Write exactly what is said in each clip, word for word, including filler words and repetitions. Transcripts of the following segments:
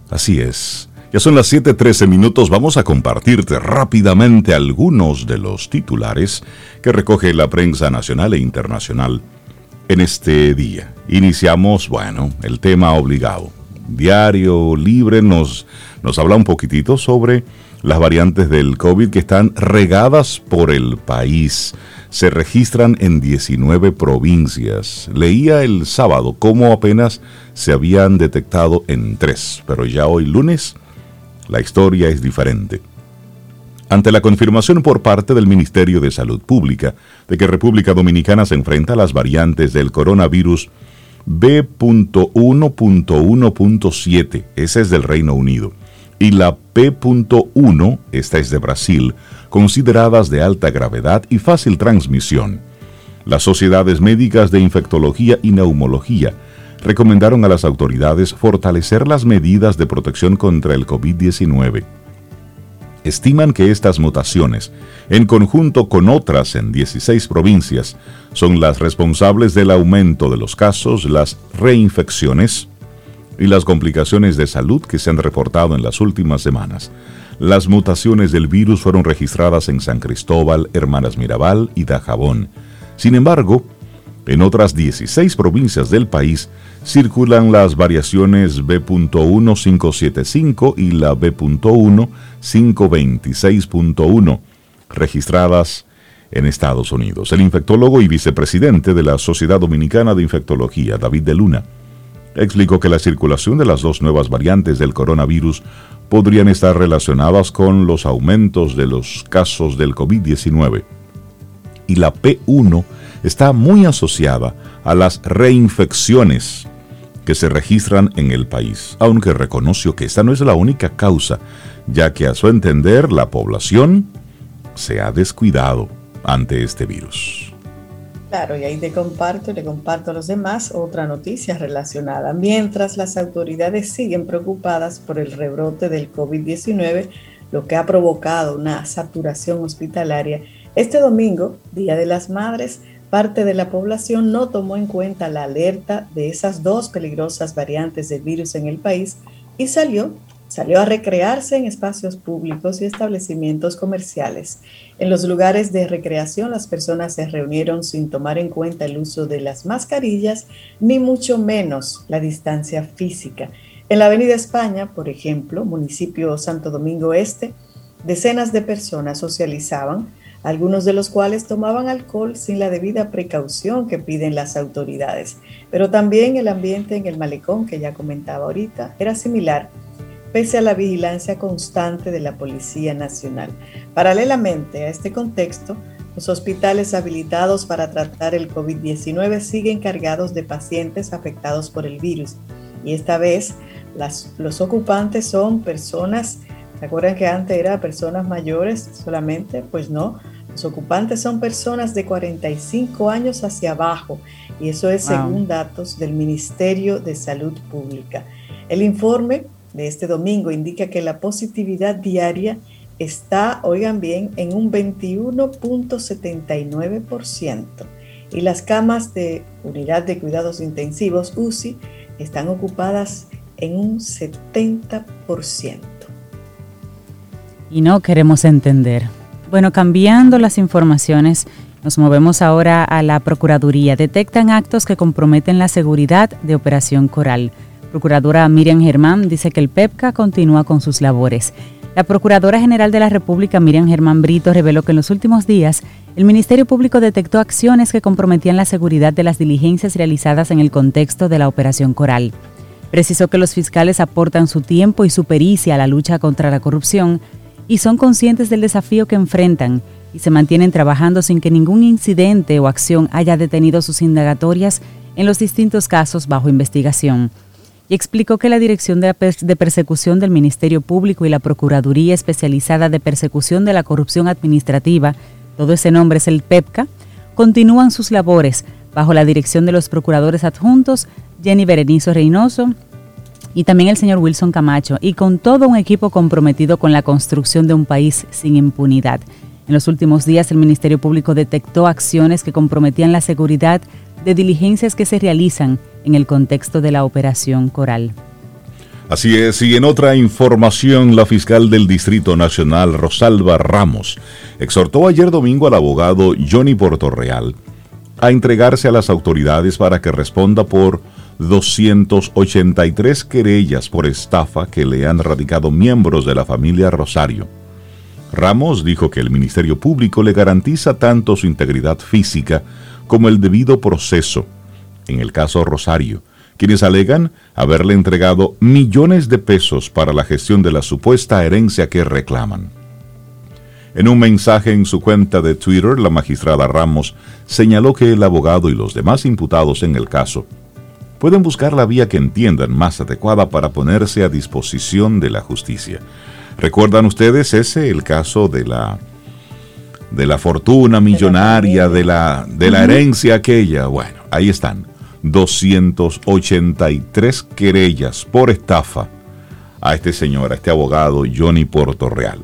Así es. Ya son las siete trece minutos. Vamos a compartirte rápidamente algunos de los titulares que recoge la prensa nacional e internacional en este día. Iniciamos, bueno, el tema obligado. Diario Libre nos, nos habla un poquitito sobre las variantes del COVID que están regadas por el país. Se registran en diecinueve provincias. Leía el sábado cómo apenas se habían detectado en tres, pero ya hoy lunes la historia es diferente. Ante la confirmación por parte del Ministerio de Salud Pública de que República Dominicana se enfrenta a las variantes del coronavirus B uno punto uno punto siete, esa es del Reino Unido, y la P uno, esta es de Brasil, consideradas de alta gravedad y fácil transmisión. Las sociedades médicas de infectología y neumología recomendaron a las autoridades fortalecer las medidas de protección contra el COVID diecinueve. Estiman que estas mutaciones, en conjunto con otras en dieciséis provincias, son las responsables del aumento de los casos, las reinfecciones y las complicaciones de salud que se han reportado en las últimas semanas. Las mutaciones del virus fueron registradas en San Cristóbal, Hermanas Mirabal y Dajabón. Sin embargo, en otras dieciséis provincias del país circulan las variaciones B uno punto cinco siete cinco y la B uno punto cinco veintiséis punto uno, registradas en Estados Unidos. El infectólogo y vicepresidente de la Sociedad Dominicana de Infectología, David de Luna, explicó que la circulación de las dos nuevas variantes del coronavirus podrían estar relacionadas con los aumentos de los casos del COVID diecinueve. Y la P uno está muy asociada a las reinfecciones que se registran en el país, aunque reconoció que esta no es la única causa, ya que a su entender la población se ha descuidado ante este virus. Claro, y ahí te comparto y le comparto a los demás otra noticia relacionada. Mientras las autoridades siguen preocupadas por el rebrote del COVID diecinueve, lo que ha provocado una saturación hospitalaria, este domingo, Día de las Madres, parte de la población no tomó en cuenta la alerta de esas dos peligrosas variantes del virus en el país y salió, salió a recrearse en espacios públicos y establecimientos comerciales. En los lugares de recreación, las personas se reunieron sin tomar en cuenta el uso de las mascarillas, ni mucho menos la distancia física. En la Avenida España, por ejemplo, municipio Santo Domingo Este, decenas de personas socializaban, algunos de los cuales tomaban alcohol sin la debida precaución que piden las autoridades. Pero también el ambiente en el malecón, que ya comentaba ahorita, era similar, pese a la vigilancia constante de la Policía Nacional. Paralelamente a este contexto, los hospitales habilitados para tratar el COVID diecinueve siguen cargados de pacientes afectados por el virus. Y esta vez, las, los ocupantes son personas. ¿Se acuerdan que antes era personas mayores solamente? Pues no, los ocupantes son personas de cuarenta y cinco años hacia abajo, y eso es wow. Según datos del Ministerio de Salud Pública. El informe de este domingo indica que la positividad diaria está, oigan bien, en un veintiuno punto setenta y nueve por ciento, y las camas de unidad de cuidados intensivos, U C I, están ocupadas en un setenta por ciento. Y no queremos entender. Bueno, cambiando las informaciones, nos movemos ahora a la Procuraduría. Detectan actos que comprometen la seguridad de Operación Coral. Procuradora Miriam Germán dice que el PEPCA continúa con sus labores. La Procuradora General de la República, Miriam Germán Brito, reveló que en los últimos días el Ministerio Público detectó acciones que comprometían la seguridad de las diligencias realizadas en el contexto de la Operación Coral. Precisó que los fiscales aportan su tiempo y su pericia a la lucha contra la corrupción y son conscientes del desafío que enfrentan y se mantienen trabajando sin que ningún incidente o acción haya detenido sus indagatorias en los distintos casos bajo investigación. Y explicó que la Dirección de, de Persecución del Ministerio Público y la Procuraduría Especializada de Persecución de la Corrupción Administrativa, todo ese nombre es el PEPCA, continúan sus labores bajo la dirección de los procuradores adjuntos Jenny Berenice Reynoso y también el señor Wilson Camacho, y con todo un equipo comprometido con la construcción de un país sin impunidad. En los últimos días, el Ministerio Público detectó acciones que comprometían la seguridad de diligencias que se realizan en el contexto de la Operación Coral. Así es, y en otra información, la fiscal del Distrito Nacional, Rosalba Ramos, exhortó ayer domingo al abogado Johnny Portorreal a entregarse a las autoridades para que responda por doscientas ochenta y tres querellas por estafa que le han radicado miembros de la familia Rosario. Ramos dijo que el Ministerio Público le garantiza tanto su integridad física como el debido proceso en el caso Rosario, quienes alegan haberle entregado millones de pesos para la gestión de la supuesta herencia que reclaman. En un mensaje en su cuenta de Twitter, la magistrada Ramos señaló que el abogado y los demás imputados en el caso pueden buscar la vía que entiendan más adecuada para ponerse a disposición de la justicia. ¿Recuerdan ustedes ese, el caso de la, de la fortuna millonaria, de la, de la herencia aquella? Bueno, ahí están. doscientas ochenta y tres querellas por estafa a este señor, a este abogado Johnny Portorreal.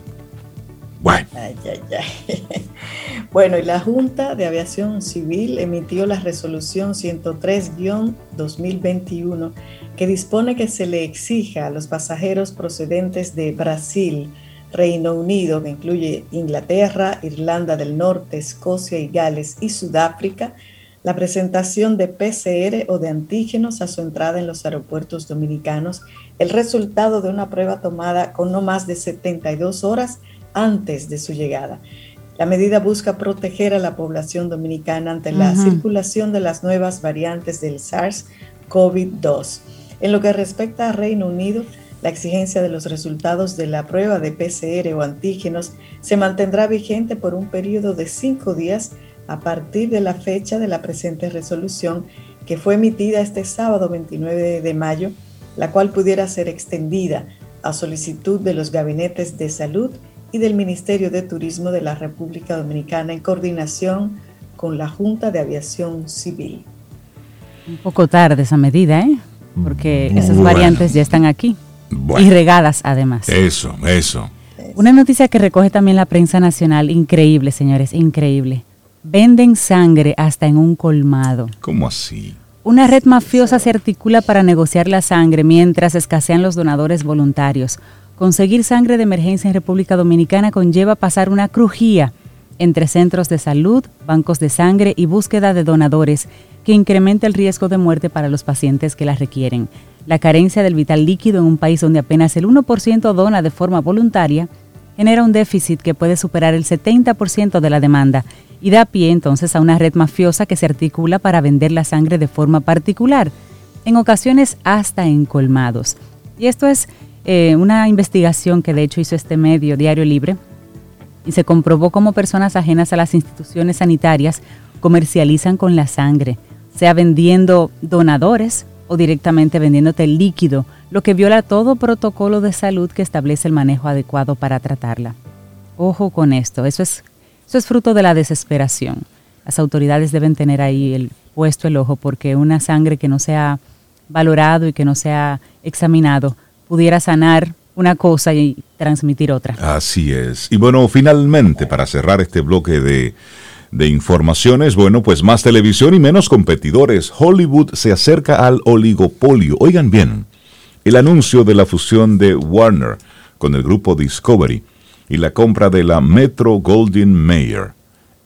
Bueno. Ay, ay, ay. Bueno, y la Junta de Aviación Civil emitió la resolución ciento tres guión dos mil veintiuno que dispone que se le exija a los pasajeros procedentes de Brasil, Reino Unido, que incluye Inglaterra, Irlanda del Norte, Escocia y Gales, y Sudáfrica, la presentación de P C R o de antígenos a su entrada en los aeropuertos dominicanos, el resultado de una prueba tomada con no más de setenta y dos horas antes de su llegada. La medida busca proteger a la población dominicana ante la uh-huh. circulación de las nuevas variantes del SARS CoV dos. En lo que respecta a Reino Unido, la exigencia de los resultados de la prueba de P C R o antígenos se mantendrá vigente por un periodo de cinco días a partir de la fecha de la presente resolución, que fue emitida este sábado veintinueve de mayo, la cual pudiera ser extendida a solicitud de los gabinetes de salud y del Ministerio de Turismo de la República Dominicana en coordinación con la Junta de Aviación Civil. Un poco tarde esa medida, ¿eh? Porque esas bueno. variantes ya están aquí bueno. y regadas además. Eso, eso. Una noticia que recoge también la prensa nacional, increíble, señores, increíble. Venden sangre hasta en un colmado. ¿Cómo así? Una red mafiosa se articula para negociar la sangre mientras escasean los donadores voluntarios. Conseguir sangre de emergencia en República Dominicana conlleva pasar una crujía entre centros de salud, bancos de sangre y búsqueda de donadores que incrementa el riesgo de muerte para los pacientes que la requieren. La carencia del vital líquido en un país donde apenas el uno por ciento dona de forma voluntaria genera un déficit que puede superar el setenta por ciento de la demanda y da pie entonces a una red mafiosa que se articula para vender la sangre de forma particular, en ocasiones hasta en colmados. Y esto es eh, una investigación que de hecho hizo este medio, Diario Libre, y se comprobó cómo personas ajenas a las instituciones sanitarias comercializan con la sangre, sea vendiendo donadores o directamente vendiéndote el líquido, lo que viola todo protocolo de salud que establece el manejo adecuado para tratarla. Ojo con esto, eso es Eso es fruto de la desesperación. Las autoridades deben tener ahí el puesto el ojo porque una sangre que no sea valorado y que no sea examinado pudiera sanar una cosa y transmitir otra. Así es. Y bueno, finalmente, para cerrar este bloque de, de informaciones, bueno, pues más televisión y menos competidores. Hollywood se acerca al oligopolio. Oigan bien, el anuncio de la fusión de Warner con el grupo Discovery y la compra de la Metro-Goldwyn-Mayer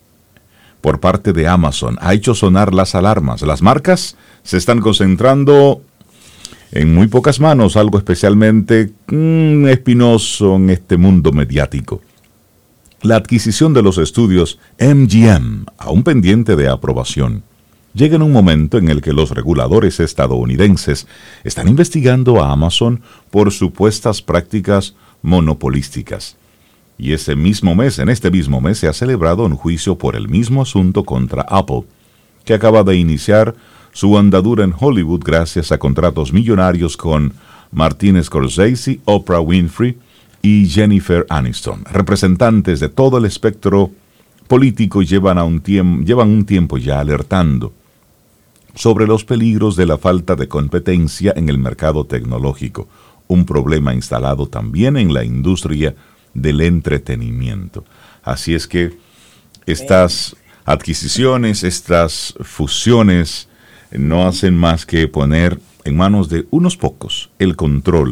por parte de Amazon ha hecho sonar las alarmas. Las marcas se están concentrando en muy pocas manos, algo especialmente mmm, espinoso en este mundo mediático. La adquisición de los estudios M G M, aún pendiente de aprobación, llega en un momento en el que los reguladores estadounidenses están investigando a Amazon por supuestas prácticas monopolísticas. Y ese mismo mes, en este mismo mes, se ha celebrado un juicio por el mismo asunto contra Apple, que acaba de iniciar su andadura en Hollywood gracias a contratos millonarios con Martin Scorsese, Oprah Winfrey y Jennifer Aniston. Representantes de todo el espectro político llevan, a un, tiemp- llevan un tiempo ya alertando sobre los peligros de la falta de competencia en el mercado tecnológico, un problema instalado también en la industria del entretenimiento. Así es que estas adquisiciones, estas fusiones no hacen más que poner en manos de unos pocos el control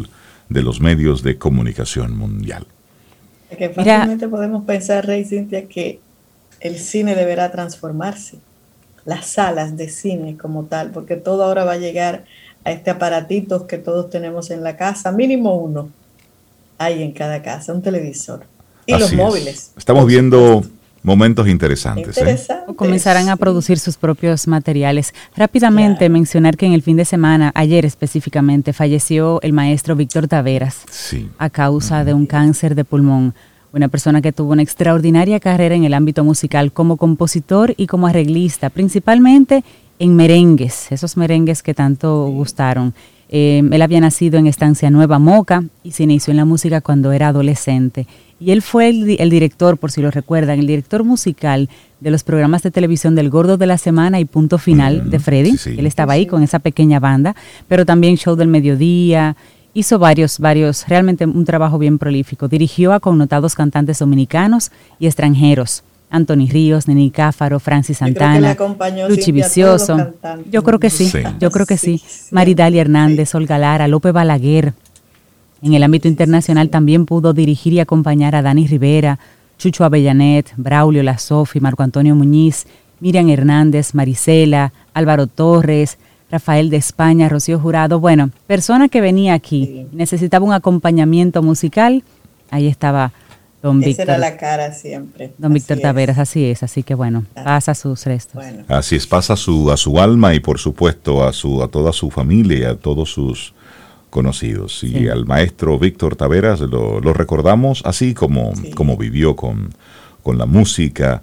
de los medios de comunicación mundial. Que fácilmente Mira, podemos pensar, Rey Cintia, que el cine deberá transformarse, las salas de cine como tal, porque todo ahora va a llegar a este aparatito que todos tenemos en la casa, mínimo uno hay en cada casa, un televisor. Y Así los es. móviles. Estamos viendo momentos interesantes. Interesante. ¿eh? O comenzarán a producir sus propios materiales. Rápidamente claro. mencionar que en el fin de semana, ayer específicamente, falleció el maestro Víctor Taveras sí. a causa uh-huh. de un cáncer de pulmón. Una persona que tuvo una extraordinaria carrera en el ámbito musical como compositor y como arreglista, principalmente en merengues, esos merengues que tanto gustaron. Eh, él había nacido en Estancia Nueva, Moca, y se inició en la música cuando era adolescente. Y él fue el, el director, por si lo recuerdan, el director musical de los programas de televisión del Gordo de la Semana y Punto Final mm, de Freddy. Sí, sí. Él estaba ahí con esa pequeña banda, pero también Show del Mediodía. Hizo varios, varios, realmente un trabajo bien prolífico. Dirigió a connotados cantantes dominicanos y extranjeros. Anthony Ríos, Neni Cáfaro, Francis Santana, Luchi Vicioso. Yo creo que sí, sí. yo creo que sí. sí. Maridalia Hernández, sí. Olga Lara, Lope Balaguer. En el ámbito internacional también pudo dirigir y acompañar a Dani Rivera, Chucho Avellanet, Braulio Lasofi, Marco Antonio Muñiz, Miriam Hernández, Marisela, Álvaro Torres, Rafael de España, Rocío Jurado. Bueno, persona que venía aquí, sí. necesitaba un acompañamiento musical, ahí estaba don Esa Víctor. Esa era la cara siempre. Don así Víctor es. Taveras, así es, así que bueno, pasa a sus restos. Bueno. Así es, pasa a su, a su alma y por supuesto a, su, a toda su familia y a todos sus conocidos. Y sí. al maestro Víctor Taveras lo, lo recordamos así como, sí. como vivió con, con la música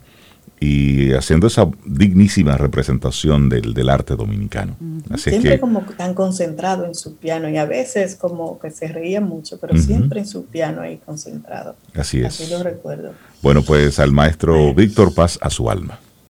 y haciendo esa dignísima representación del, del arte dominicano. Uh-huh. Así siempre es que, como tan concentrado en su piano y a veces como que se reía mucho, pero uh-huh. siempre en su piano ahí concentrado. Así es. Así lo recuerdo. Bueno, pues al maestro Víctor, paz a su alma.